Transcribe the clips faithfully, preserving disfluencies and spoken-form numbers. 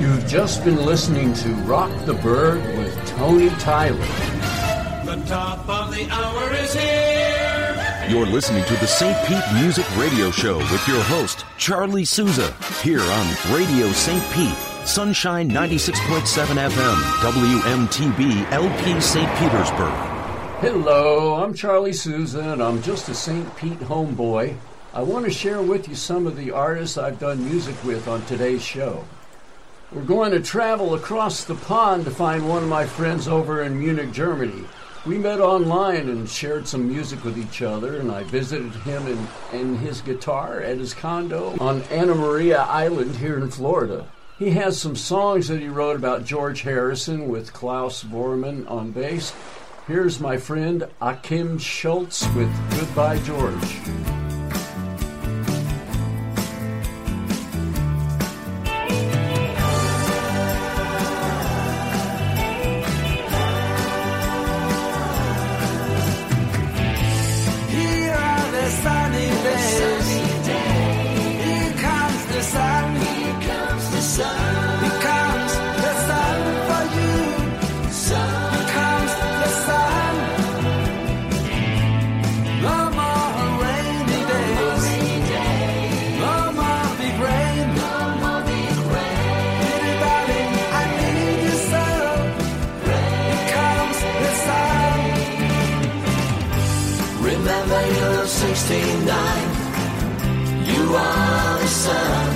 You've just been listening to Rock the Berg with Tony Tyler. The top of the hour is here. You're listening to the Saint Pete Music Radio Show with your host, Charlie Souza, here on Radio Saint Pete, Sunshine ninety-six point seven F M, W M T B, L P Saint Petersburg. Hello, I'm Charlie Souza, and I'm just a Saint Pete homeboy. I want to share with you some of the artists I've done music with on today's show. We're going to travel across the pond to find one of my friends over in Munich, Germany. We met online and shared some music with each other, and I visited him in, in his guitar at his condo on Anna Maria Island here in Florida. He has some songs that he wrote about George Harrison with Klaus Vormann on bass. Here's my friend Achim Schultz with Goodbye George. sixty-nine, you are the sun.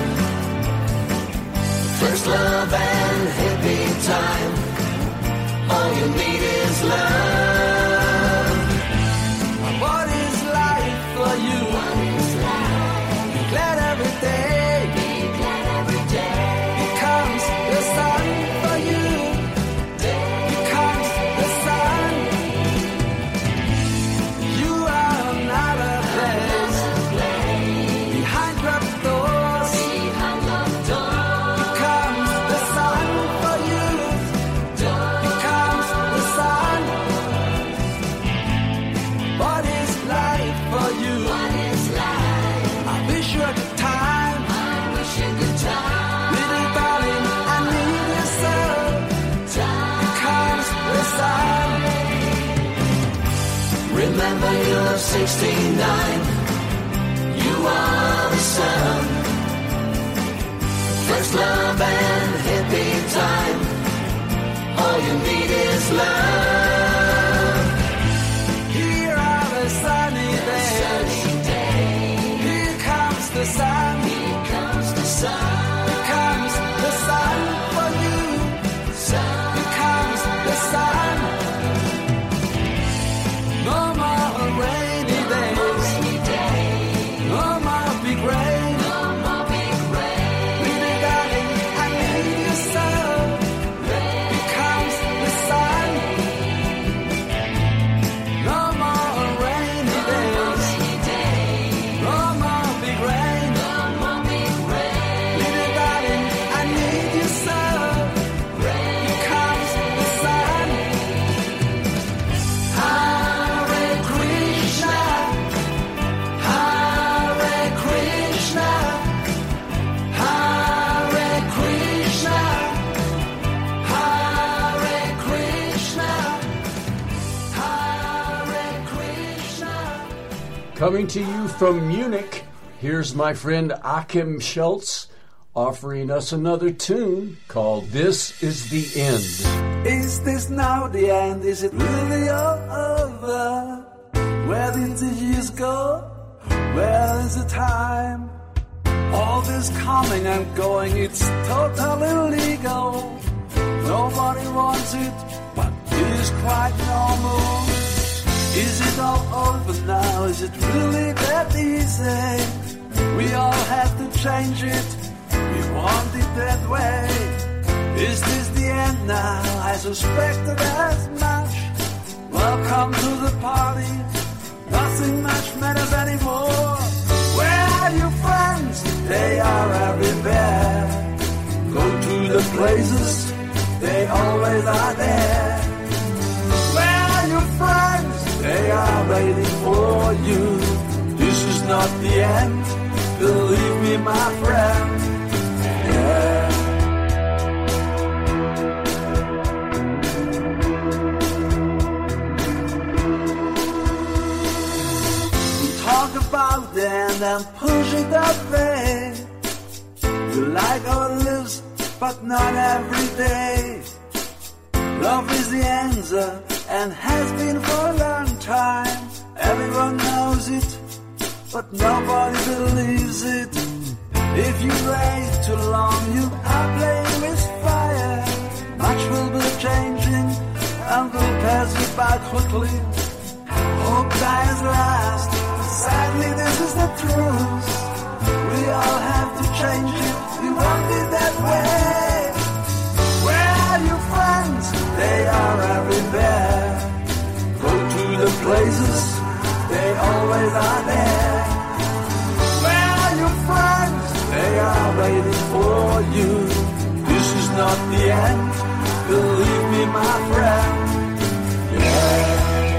First love and hippie time. All you need is love. What is life for you? What is life? Be glad every day. Be glad every day. Here comes the sun for you. Here comes the sun. You are not a place behind closed doors. Behind closed doors. Here comes the sun for you. Here comes the sun. What is life for you? What is life? I wish you a good time. I wish you a good time. Little darling, I need you so. Here comes the sun. Remember you're sixty-nine. You are the sun. First love and hippie time. All you need is love. Here are the sunny days. Here comes the sun. Here comes the sun. Here comes the sun for you. Here comes the sun. No more rainy days. No more big rain. No more big rain. Little darling, I need you so. Here comes the sun. No more rainy days. No more big rain. No more big rain. Little darling, I need you so. Here comes the sun. Hare Krishna, Hare Krishna, Hare Krishna, Hare Krishna, Hare Krishna. Coming to you from Munich, here's my friend Achim Schultz offering us another tune called This Is the End. Is this now the end? Is it really all over? Where did the years go? Where is the time? All this coming and going, it's totally illegal. Nobody wants it, but it is quite normal. Is it all over now? Is it really that easy? We all have to change it. We want it that way. Is this the end now? I suspected as much. Welcome to the party. Nothing much matters anymore. Where are your friends? They are everywhere. Go to the places, they always are there. Where are your friends? They are waiting for you. This is not the end. Believe me, my friend. Yeah. and push it that way. You like our lives, but not every day. Love is the answer and has been for a long time. Everyone knows it, but nobody believes it. If you wait too long, you are playing with fire. Much will be changing and will pass you by quickly. Hope dies last. Sadly, this is the truth. We all have to change it. We won't be that way. Where are your friends? They are everywhere. Go to the places. They always are there. Where are your friends? They are waiting for you. This is not the end. Believe me, my friend. Yeah.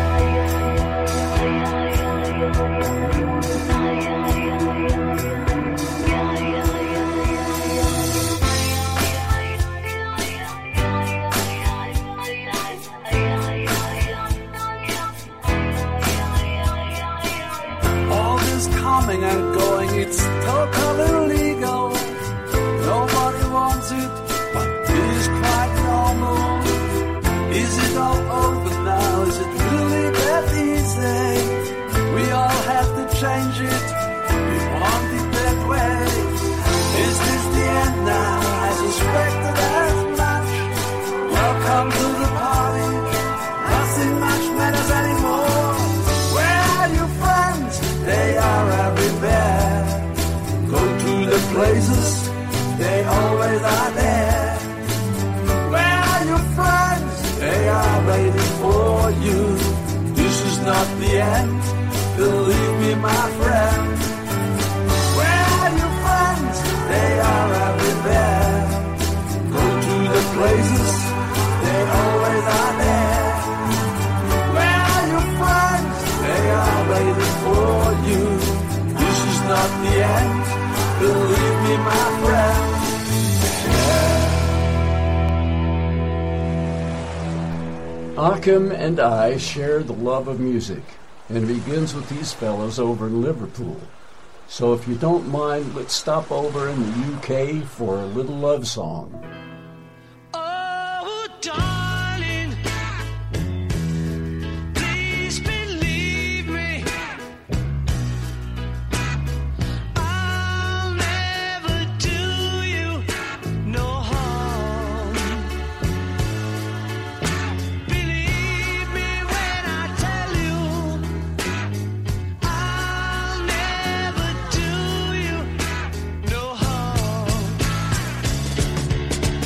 Coming and going, it's totally illegal. Nobody wants it, but it is quite normal. Is it all over now? Is it really that easy? We all have to change it. We want it that way. Is this the end now? I suspected as much. Welcome to the party. Nothing much matters anymore. Where are your friends? They are everywhere. Go to the places, they always are there. Where are your friends? They are waiting for you. This is not the end, believe me, my friend. Where are your friends? They are everywhere. Go to the places, they always are there. Where are your friends? They are waiting for you. This is not the end. Believe me, my friend. Yeah. Achim and I share the love of music, and it begins with these fellows over in Liverpool. So if you don't mind, let's stop over in the U K for a little love song. Oh, darling, please believe me. I'll never do you no harm. Believe me when I tell you, I'll never do you no harm.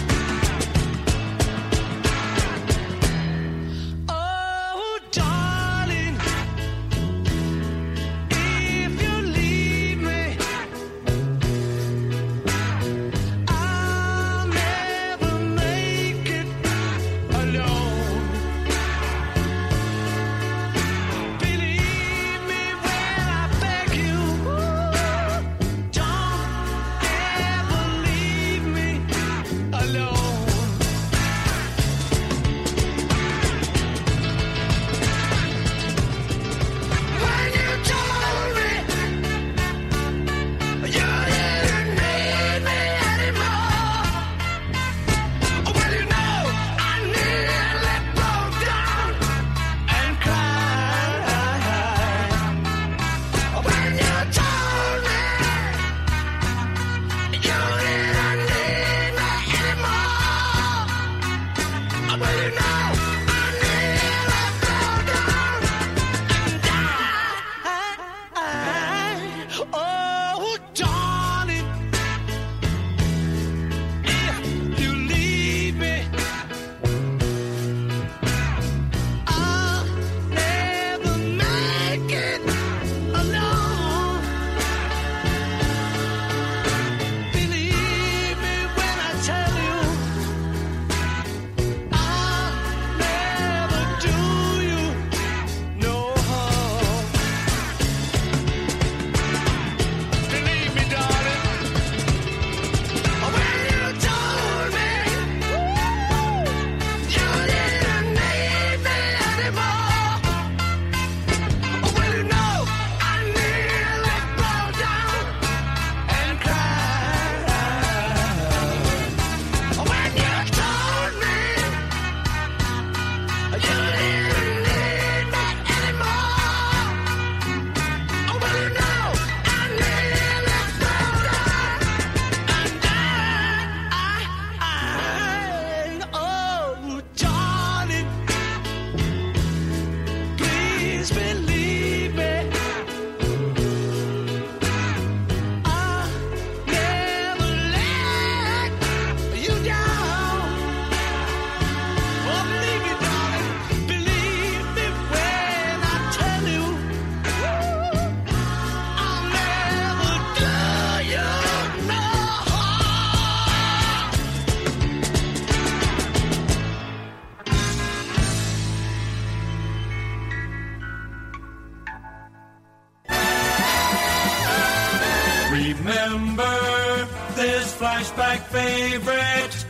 remember this flashback favorite.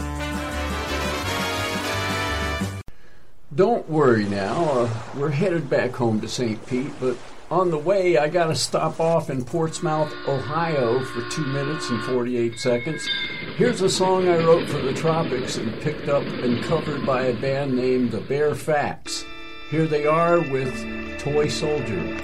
Don't worry now, uh, we're headed back home to Saint Pete, but on the way I gotta stop off in Portsmouth, Ohio for two minutes and forty-eight seconds. Here's a song I wrote for the Tropics and picked up and covered by a band named The Bare Facts. Here they are with Toy Soldier.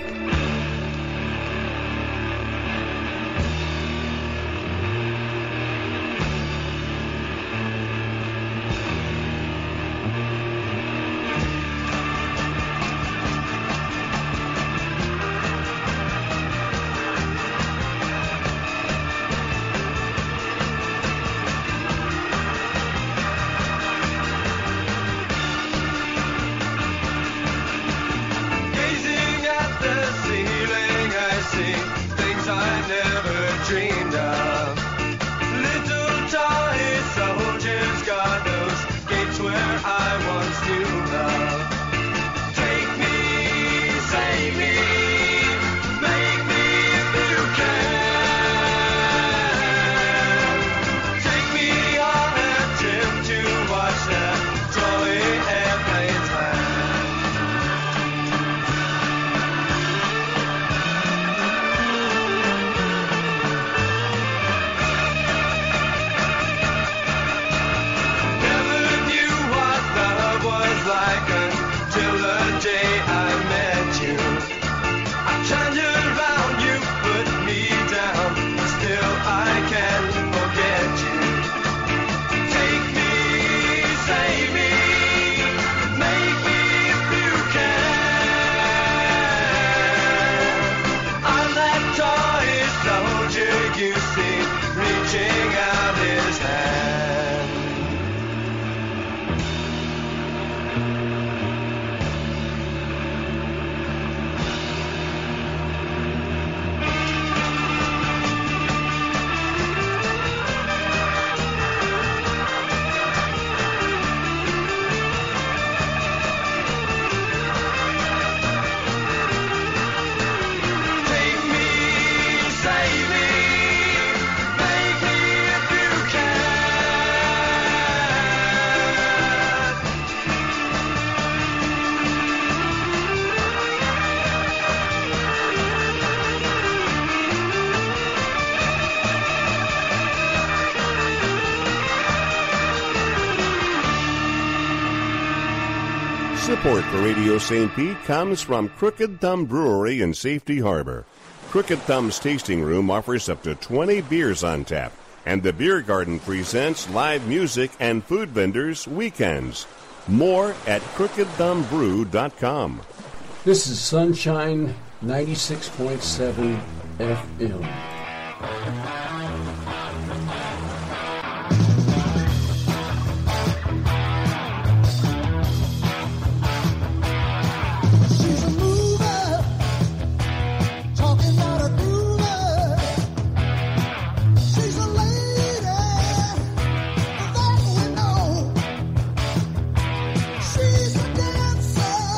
Support for Radio Saint Pete comes from Crooked Thumb Brewery in Safety Harbor. Crooked Thumb's tasting room offers up to twenty beers on tap, and the Beer Garden presents live music and food vendors weekends. More at crooked thumb brew dot com. This is Sunshine ninety-six point seven F M.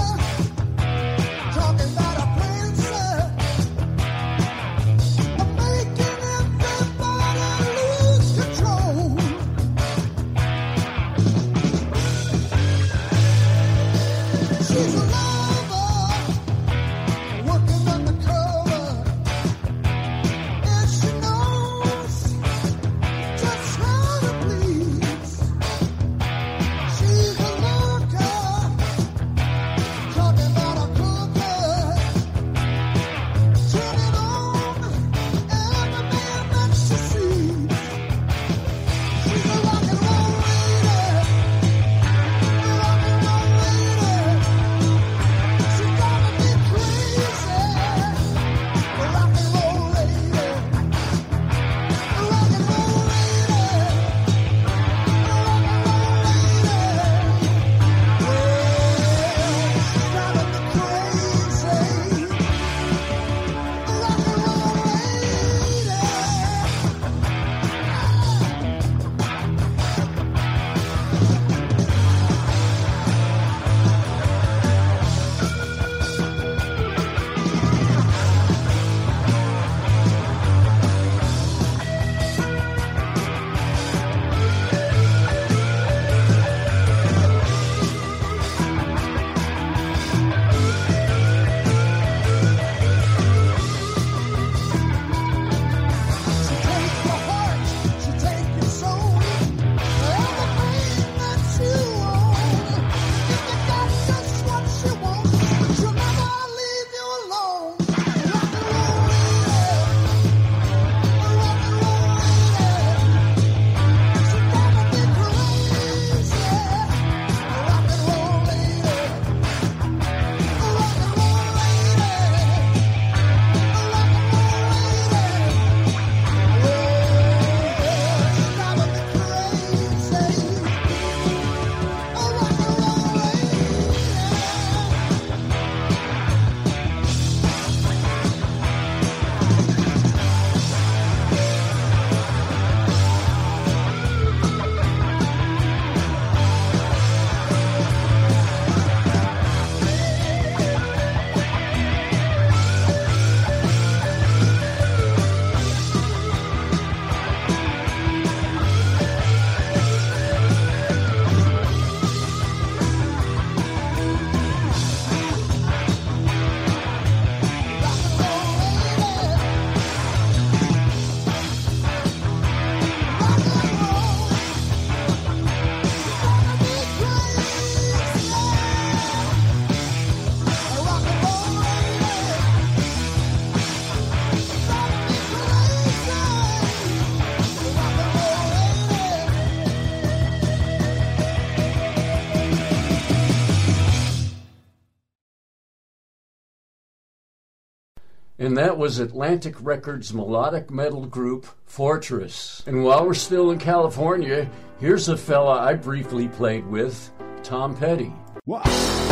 Talking about a princess, a And that was Atlantic Records' melodic metal group, Fortress. And while we're still in California, here's a fella I briefly played with, Tom Petty. Wow.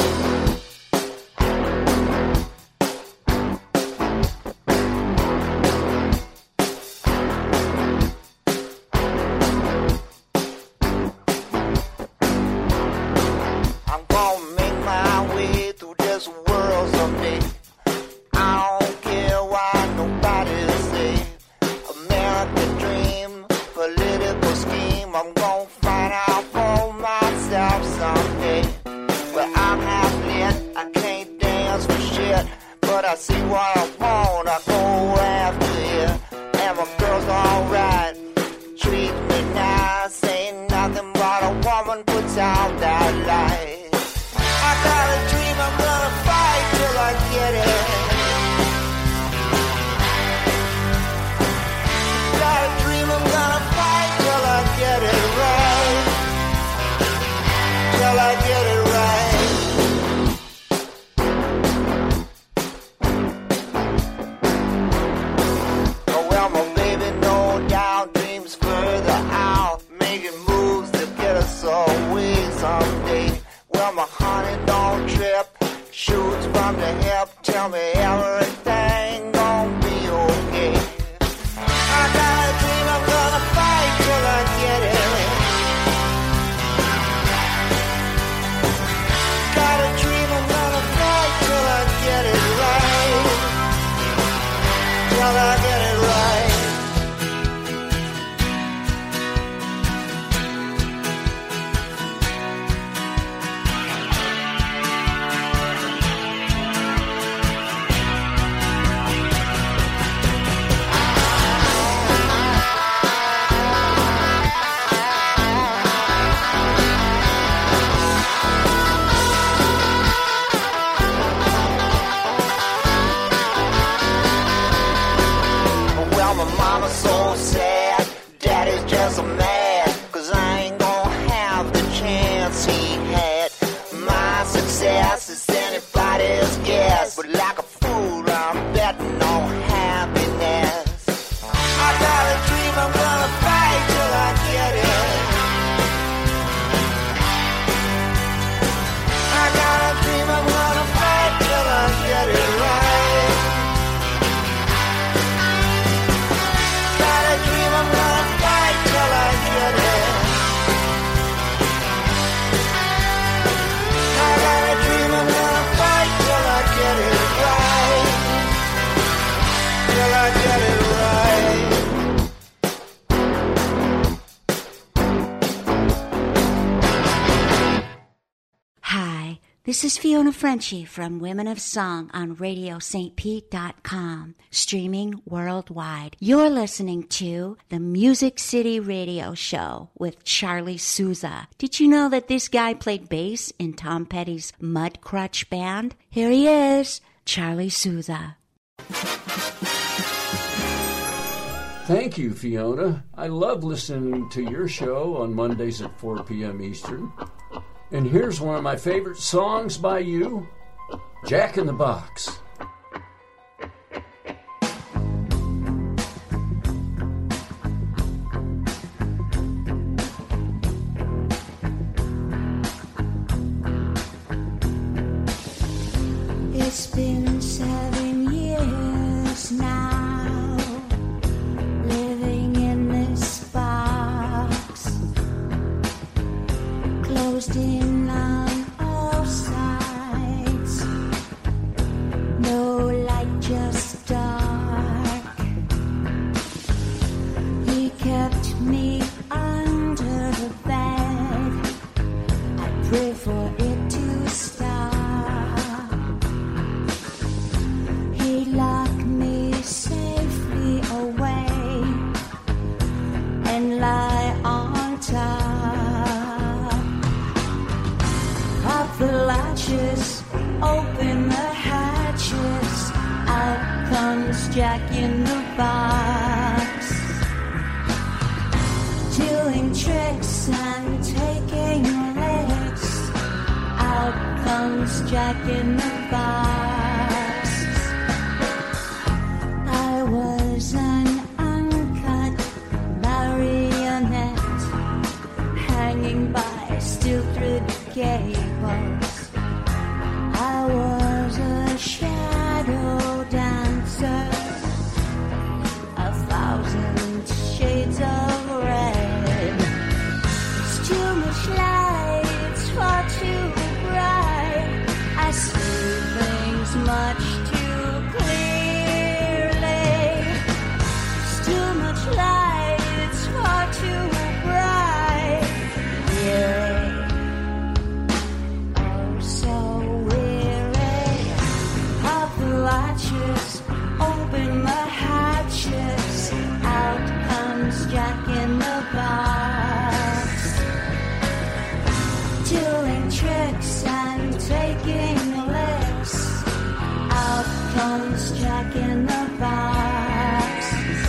This is Fiona Frenchy from Women of Song on radio st pete dot com, streaming worldwide. You're listening to the Music City Radio Show with Charlie Souza. Did you know that this guy played bass in Tom Petty's Mudcrutch Band? Here he is, Charlie Souza. Thank you, Fiona. I love listening to your show on Mondays at four p.m. Eastern. And here's one of my favorite songs by you, Jack in the Box. It's been seven years now, living in this box, closed in on all sides, no light, just dark. He kept me under the bed, I pray for it to stop. Lock me safely away and lie on top of the latches, open the hatches, out comes Jack in the box, doing tricks and taking licks, out comes Jack in the box. was an uncut marionette hanging by steel thread cables. I was a shadow dancer, a thousand shades of red. It's too much light, it's far too bright. I see things much too clearly. It's too much light, it's far too bright. Weary, oh so weary of the latches. Open the hatches, out comes Jack in the box, doing tricks and taking licks. Out comes Jack in the box.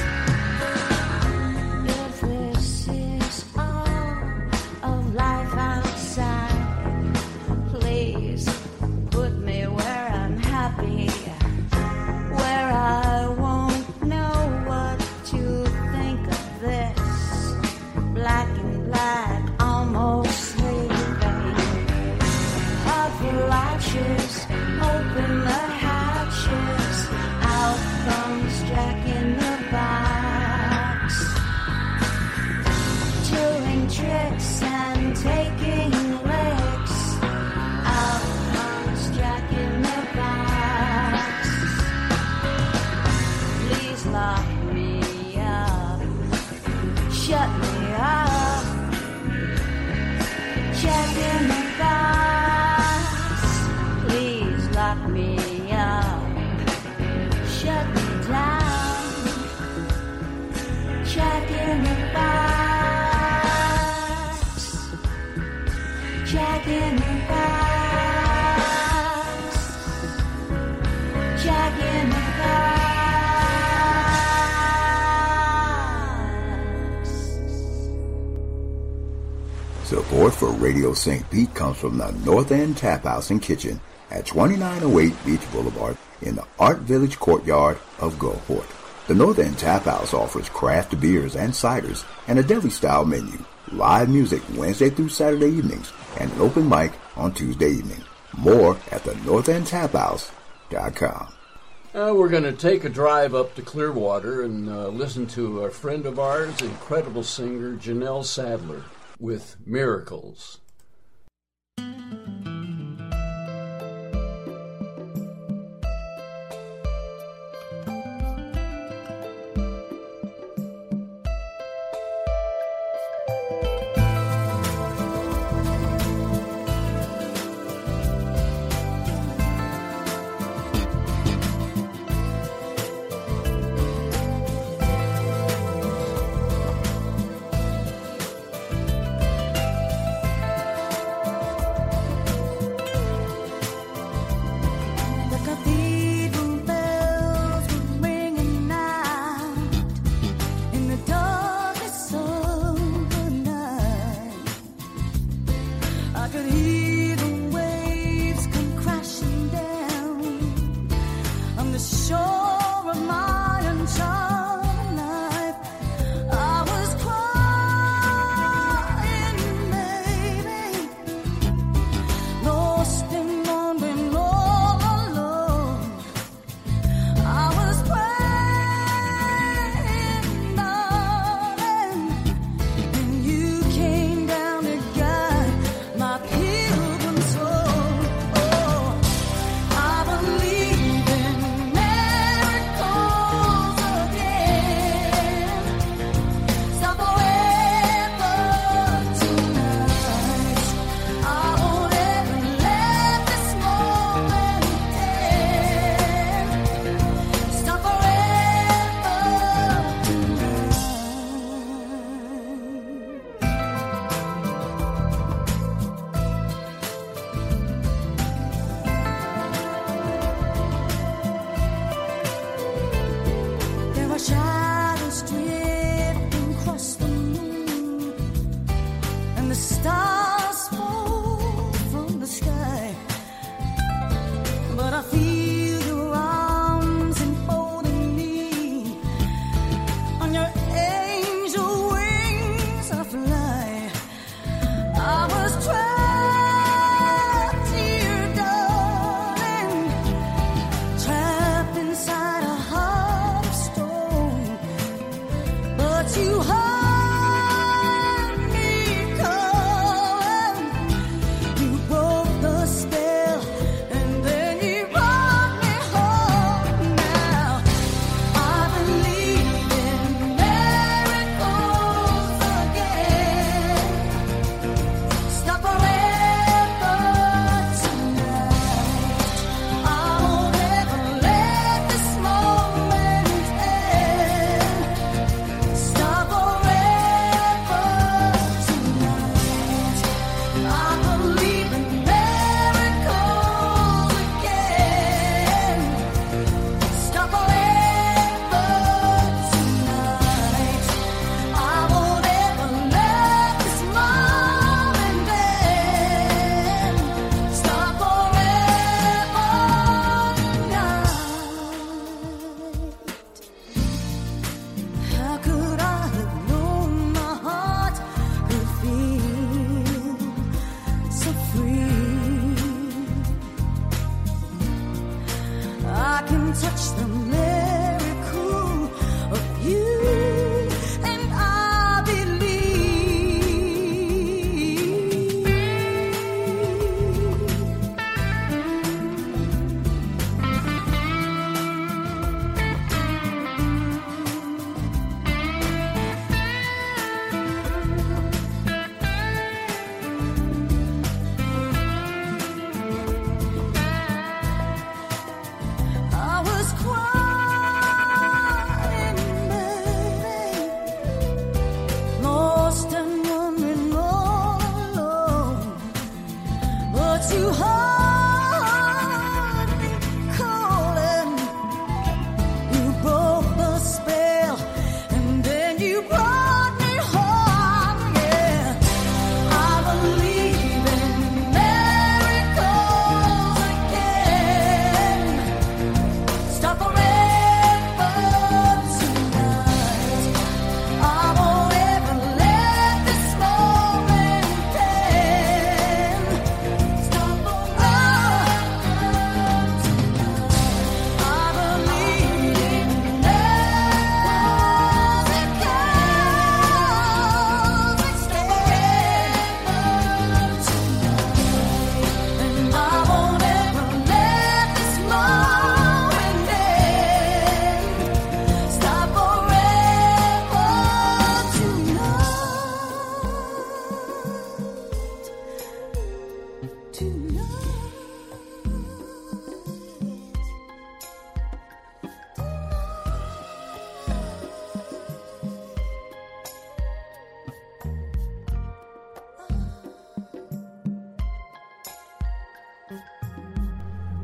If this is all of life outside, please put me where I'm happy, where I won't know what to think of this. Black and black, almost sleeping. Of the latches, open the hatches. Out comes Jack in the box, doing tricks and taking licks. Out comes Jack in the box. Please lock me up, shut me up. Jack in the box. Please lock me up, shut me down. Jack in the box. Jack in the box. Jack in the box. Support for Radio Saint Pete comes from the North End Tap House and Kitchen at twenty-nine oh eight Beach Boulevard in the Art Village courtyard of Gulfport. The North End Tap House offers craft beers and ciders and a deli-style menu, live music Wednesday through Saturday evenings, and an open mic on Tuesday evening. More at the north end tap house dot com. Uh, we're going to take a drive up to Clearwater and uh, listen to a friend of ours, incredible singer Janelle Sadler, with Miracles.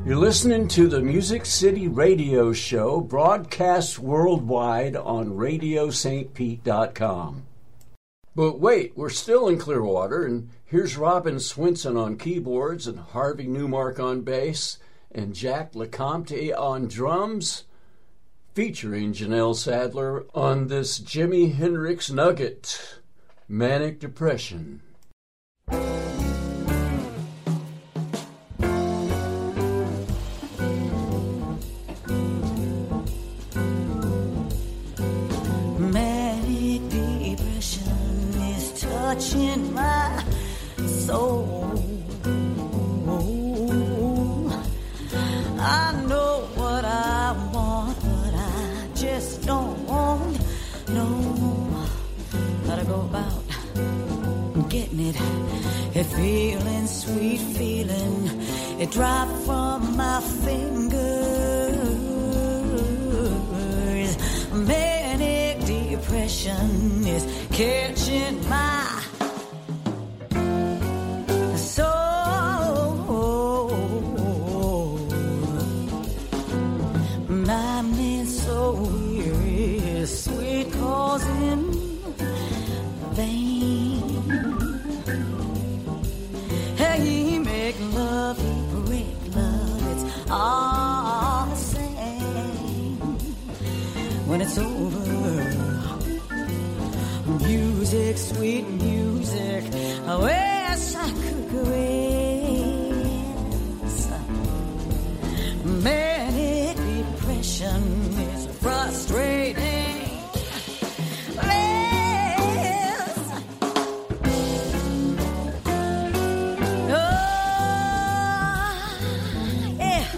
You're listening to the Music City Radio Show, broadcast worldwide on radio st pete dot com. But wait, we're still in Clearwater, and here's Robin Swinson on keyboards and Harvey Newmark on bass and Jack LeCompte on drums, featuring Janelle Sadler on this Jimi Hendrix nugget, Manic Depression. Manic depression is touching my soul. I know what I want, but I just don't know how to go about getting it. A feeling, sweet feeling, it dropped from my fingers. Manic depression is catching my my man so weary, sweet cause in vain. Hey, make love, he break love, it's all the same. When it's over, music, sweet music, I wish I could caress. Manic depression is frustrating. Yes. Oh, yeah.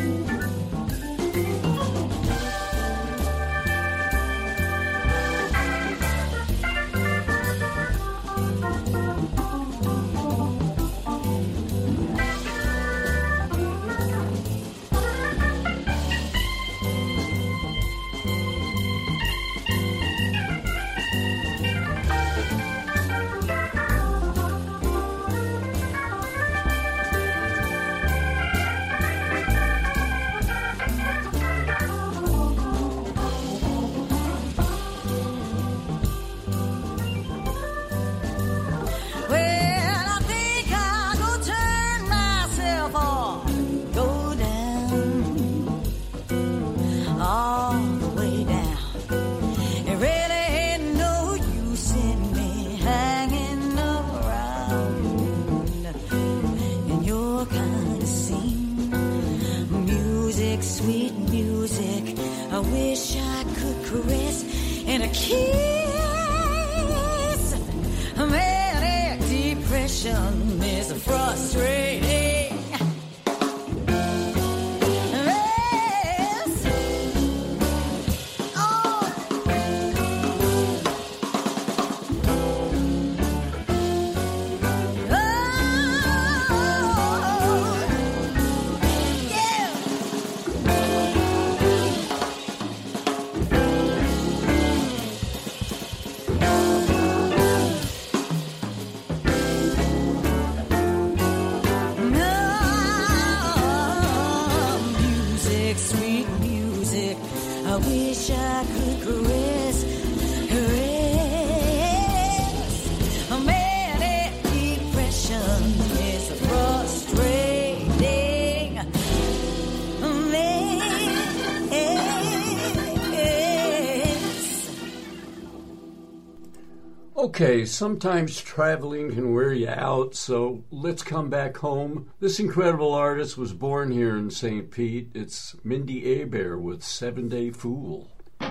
Okay, sometimes traveling can wear you out, so let's come back home. This incredible artist was born here in Saint Pete. It's Mindy Abair with Seven Day Fool.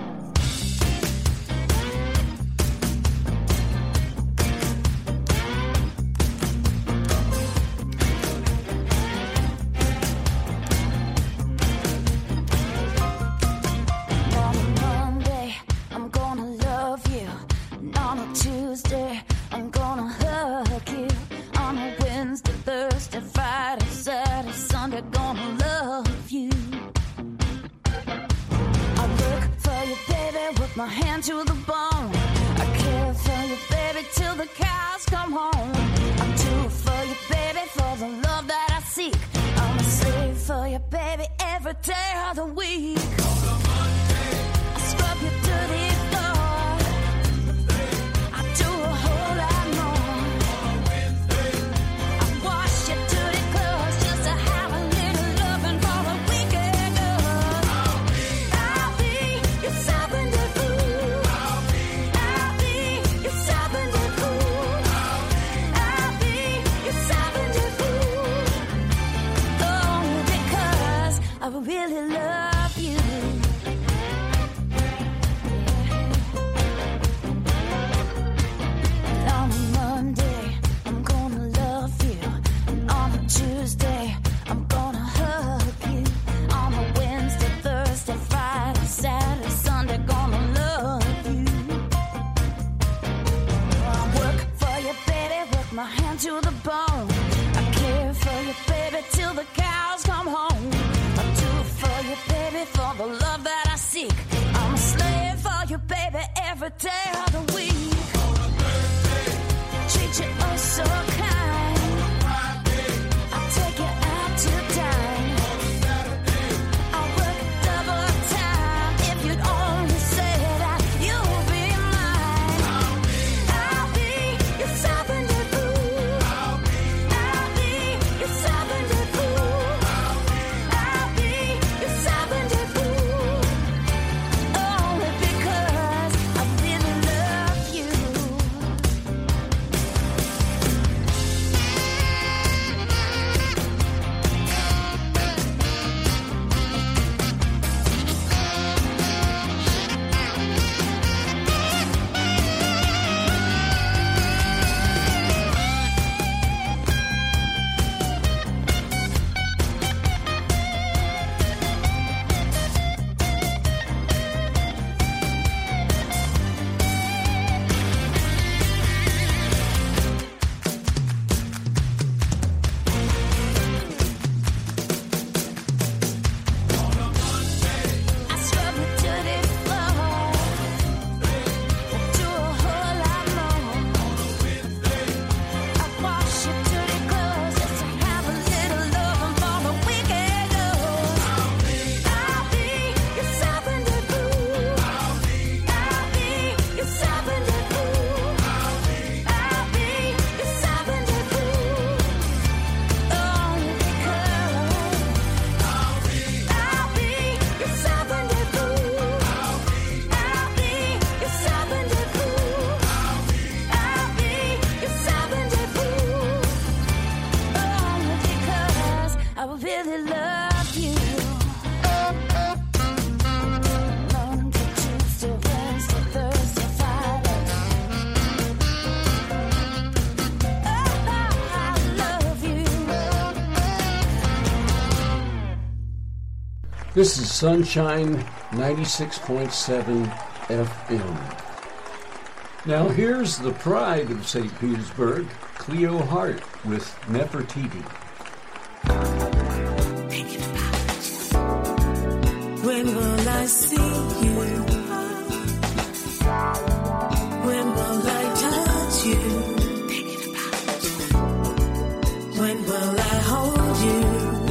My hand to the bone. I care for you, baby, till the cows come home. I'm too for you, baby, for the love that I seek. I'm a slave for you, baby. every day of the week. I scrub your dirty floor. I do a whole lot more. I wash your dirty clothes just to have a little loving for the weekend. I'll be your Sunday fool. I'll be your Sunday fool. I'll be your Sunday fool. Only because I really love you. On a Monday, I'm gonna love you. And on a Tuesday, I'm gonna hug you. On a Wednesday, Thursday, Friday, Saturday, Sunday, gonna love you. I work for you, baby, work my hand to the bone. I care for you, baby, till the cows come home. I do for you, baby, for the love that I seek. I'm a slave for you, baby, every day of the week. Treat you oh so kind. I'll take you out to dine. I'll work double time if you'd only say that you'll be mine. I'll be your Sunday fool. I'll be your Sunday fool. I'll be your Sunday fool. Only because I really love you. I scrub your dirty floor. Do a whole lot more. I wash your dirty clothes just to have a little loving for the weekend. I'll be your Sunday fool. I'll be your Sunday fool. I'll be your Sunday fool. Only because I'll be your Sunday fool. I'll be your Sunday fool. I'll be your Sunday fool. Only because I really love you. Monday, Tuesday, Wednesday, Thursday, Friday. Oh, I love you. This is Sunshine ninety-six point seven F M. Now here's the pride of Saint Petersburg, Cleo Hart with Nefertiti. When will I see you? When will I touch you? When will I hold you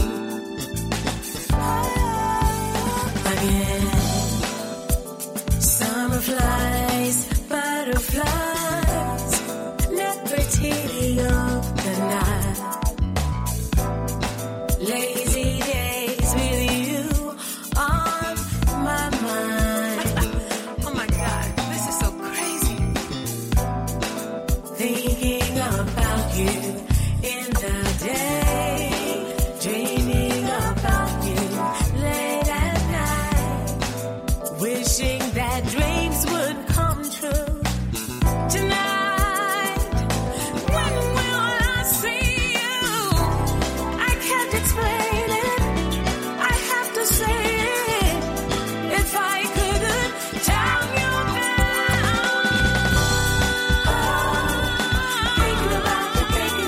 again? Summer flies, butterflies, Nefertiti of the night. Lazy days with you on my mind. Oh my God, this is so crazy. Thinking about you in the day, dreaming about you late at night, wishing that dreams would come true tonight. When will I see you? I can't explain it. I have to say it. If I couldn't tell you now, thinking about you, thinking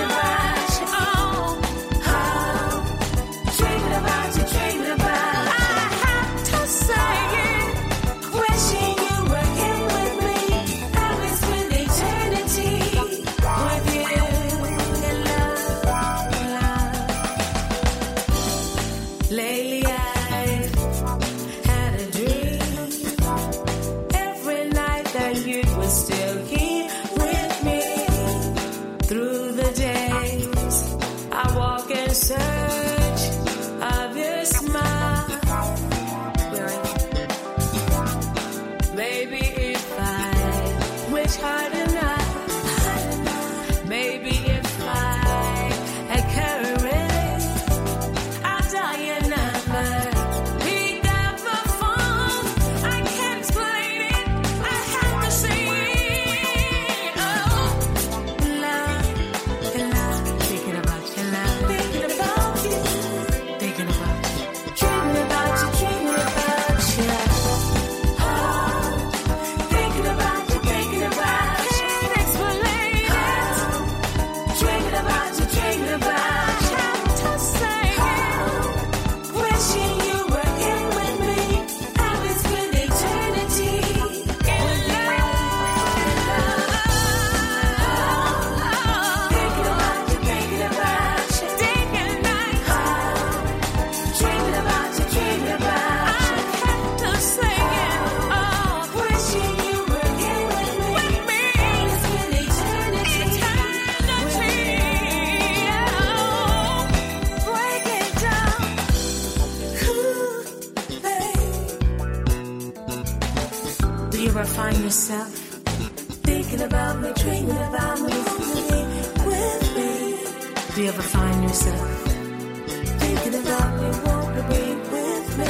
yourself thinking about me, dreaming about me, with me? Do you ever find yourself thinking about me, want to be with me?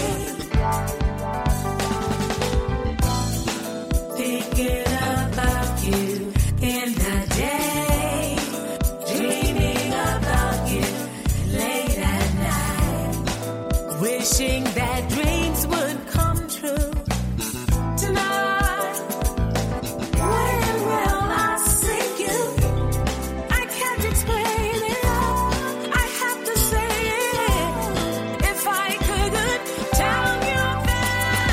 Thinking about you in the day, dreaming about you late at night, wishing that dreams would come true tonight. When will I see you? I can't explain it. I have to say it. If I couldn't tell you that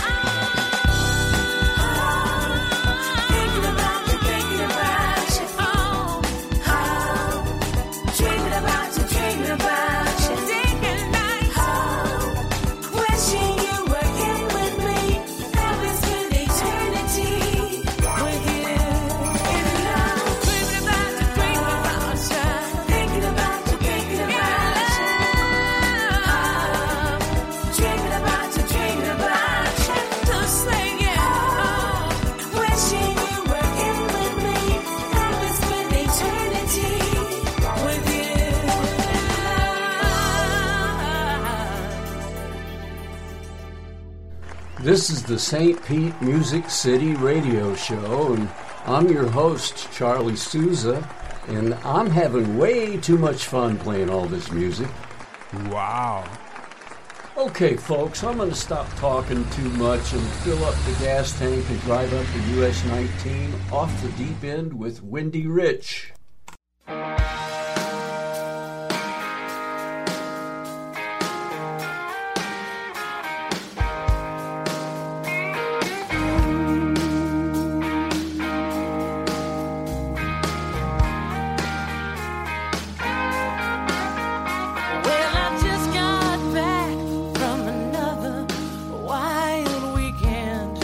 I'm thinking about you, thinking about you. Oh, oh, dreaming about you, dreaming about you. Thinking night. Oh, wishing you were here with me. Ever spend eternity with you. In love. Dreaming about you, dreaming about you. Thinking about you, thinking about you. Oh, dreaming about you, dreaming about you. Just saying, oh, wishing you were here with me. Ever spend eternity with you. This is the Saint Pete Music City Radio Show, and I'm your host, Charlie Souza, and I'm having way too much fun playing all this music. Wow. Okay, folks, I'm going to stop talking too much and fill up the gas tank and drive up the U S nineteen off the deep end with Wendy Rich. Well, I just got back from another wild weekend,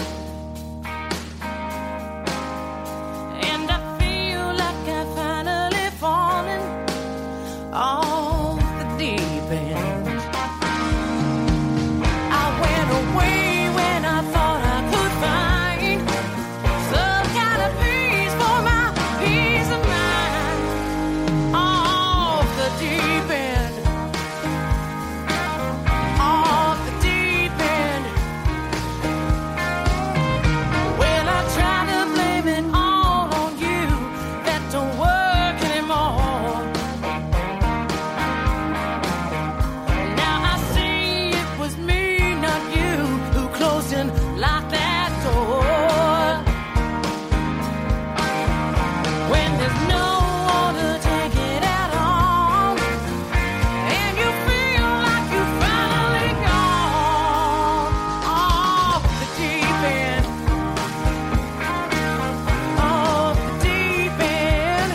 and I feel like I finally fallen off the deep end. I went away when I thought I could find some kind of peace for my peace of mind. Off the deep end, off the deep end. Well, I try to blame it all on you. That don't work anymore. Now I see it was me, not you, who closed and locked that door. When there's no one to take it at all, and you feel like you finally gone off the deep end, off the deep end.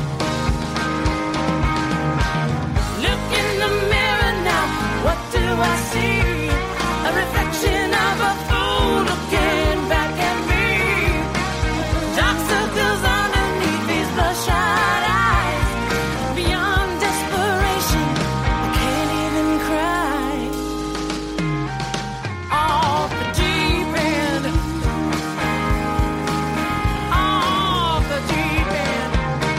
Look in the mirror now, what do I see? A reflection of a fool looking back at me. Dark circles underneath these bloodshot eyes. Beyond desperation, I can't even cry. Off the deep end, off the deep end.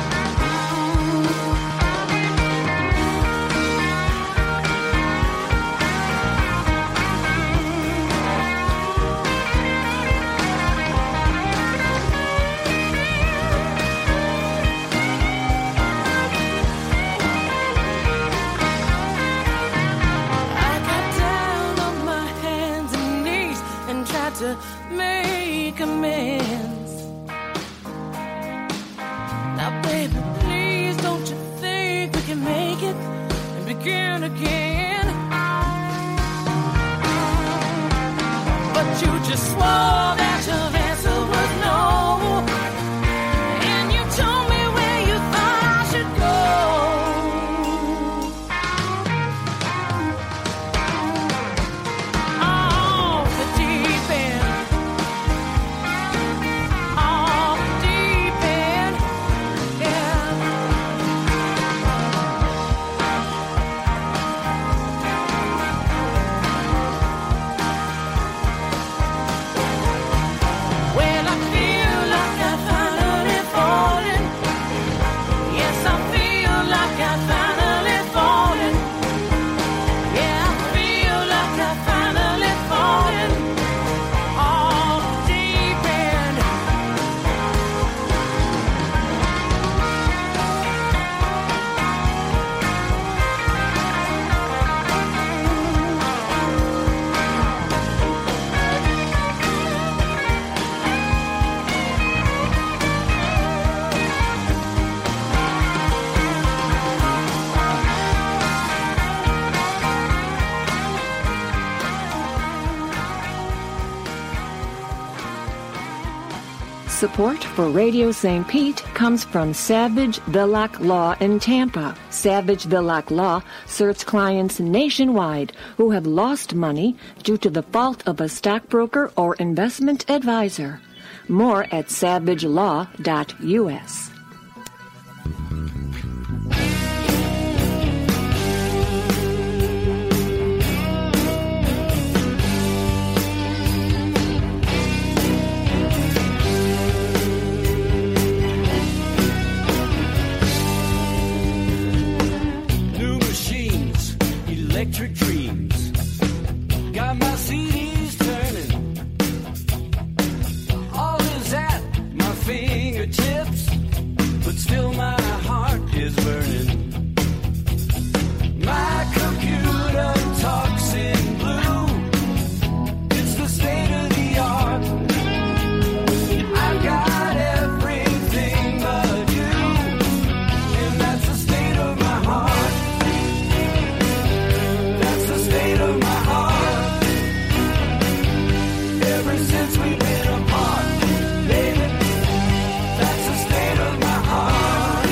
I got down on my hands and knees and tried to make amends. Now, baby, please don't you think we can make it and begin again? But you just swore that your answer was no, and you told me where you thought I should go. Off the deep end, off the deep end, yeah. Support for Radio Saint Pete comes from Savage Villock Law in Tampa. Savage Villock Law serves clients nationwide who have lost money due to the fault of a stockbroker or investment advisor. More at savage law dot U S. Electric dreams got my C Ds turning. All is at my fingertips, but still my heart is burning. My computer talks in blue. It's the state of the art. I've got everything but you, and that's the state of my heart. State of my heart. Ever since we've been apart, baby, that's the state of my heart.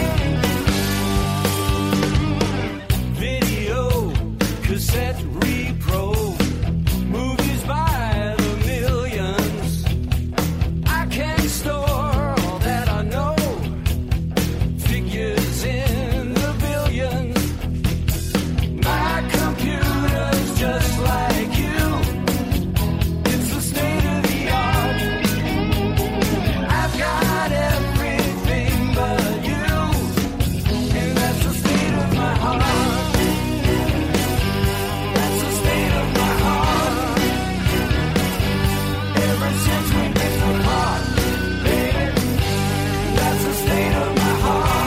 Video, cassette, repro, movies by the millions. I can't store all that I know. Figures in the billions. My computer's just like you. It's the state of the art. I've got everything but you, and that's the state of my heart. That's the state of my heart. Ever since we've been apart, baby, that's the state of my heart.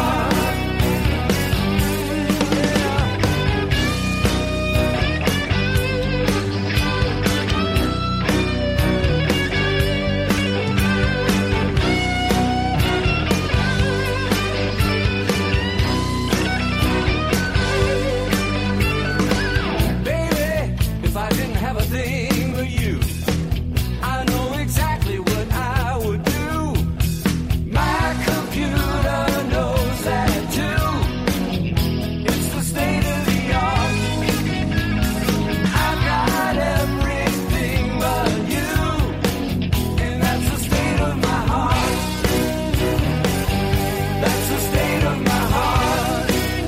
If I didn't have a thing for you, I know exactly what I would do. My computer knows that too. It's the state of the art. I've got everything but you, and that's the state of my heart. That's the state of my heart.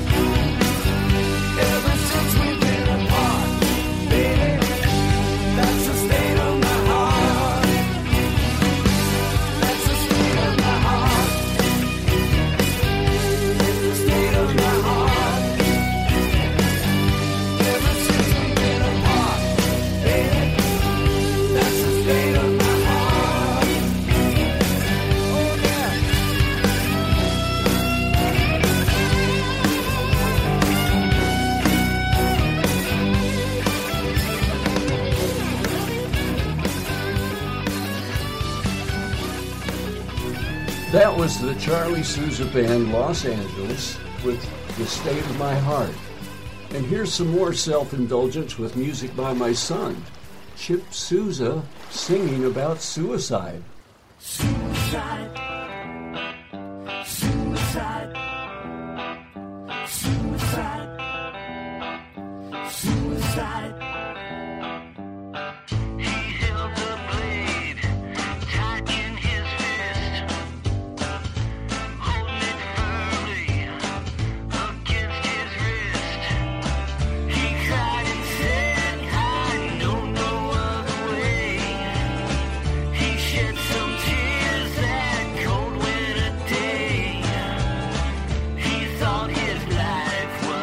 Ever since we've been apart, baby, that's the state of my heart. That's the state of my heart. It's the state of my heart. Ever since we've been apart, baby, that's the state of my heart. Oh yeah. That was the Charlie Sousa Band, Los Angeles, with The State of My Heart. And here's some more self-indulgence with music by my son, Chip Sousa, singing about suicide. Suicide. Suicide. Suicide. Suicide. He held the blade tight in his fist, holding it firmly against his wrist. He cried and said, I know no other way. He shed some tears that cold winter day. He thought his life was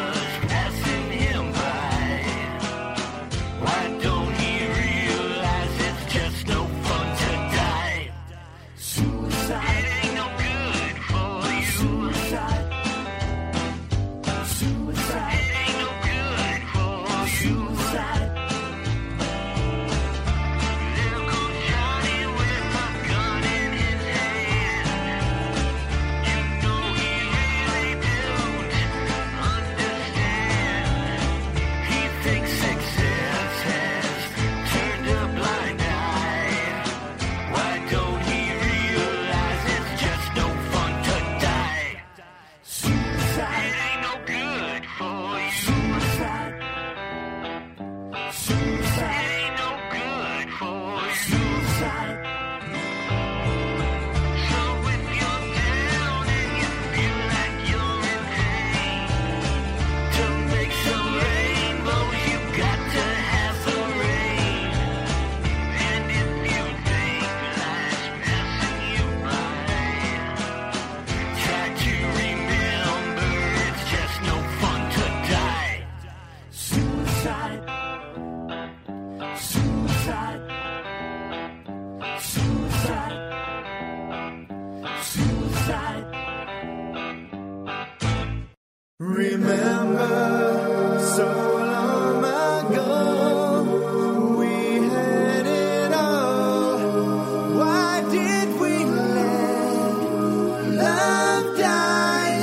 Remember so long ago, we had it all. Why did we let love die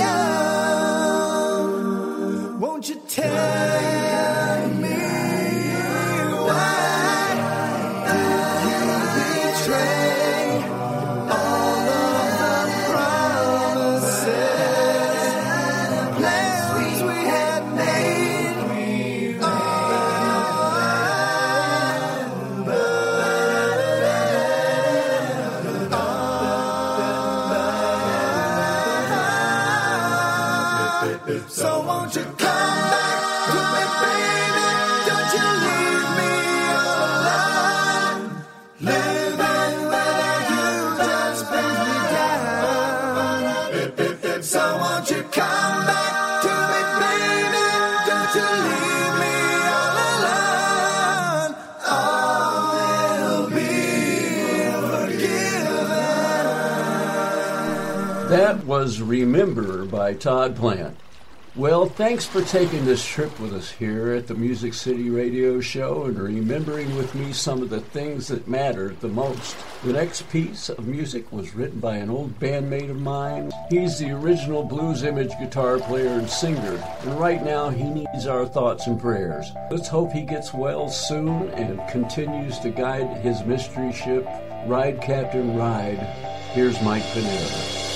young? Won't you tell me why did you betray all of the promises? So won't you come back to me, baby? Don't you leave me all alone. Living without you just brings me down. So won't you come back to me, baby? Don't you leave me all alone. All will be forgiven. That was Remember by Todd Plant. Well, thanks for taking this trip with us here at the Music City Radio Show and remembering with me some of the things that matter the most. The next piece of music was written by an old bandmate of mine. He's the original Blues Image guitar player and singer, and right now he needs our thoughts and prayers. Let's hope he gets well soon and continues to guide his mystery ship, Ride Captain Ride. Here's Mike Pinera.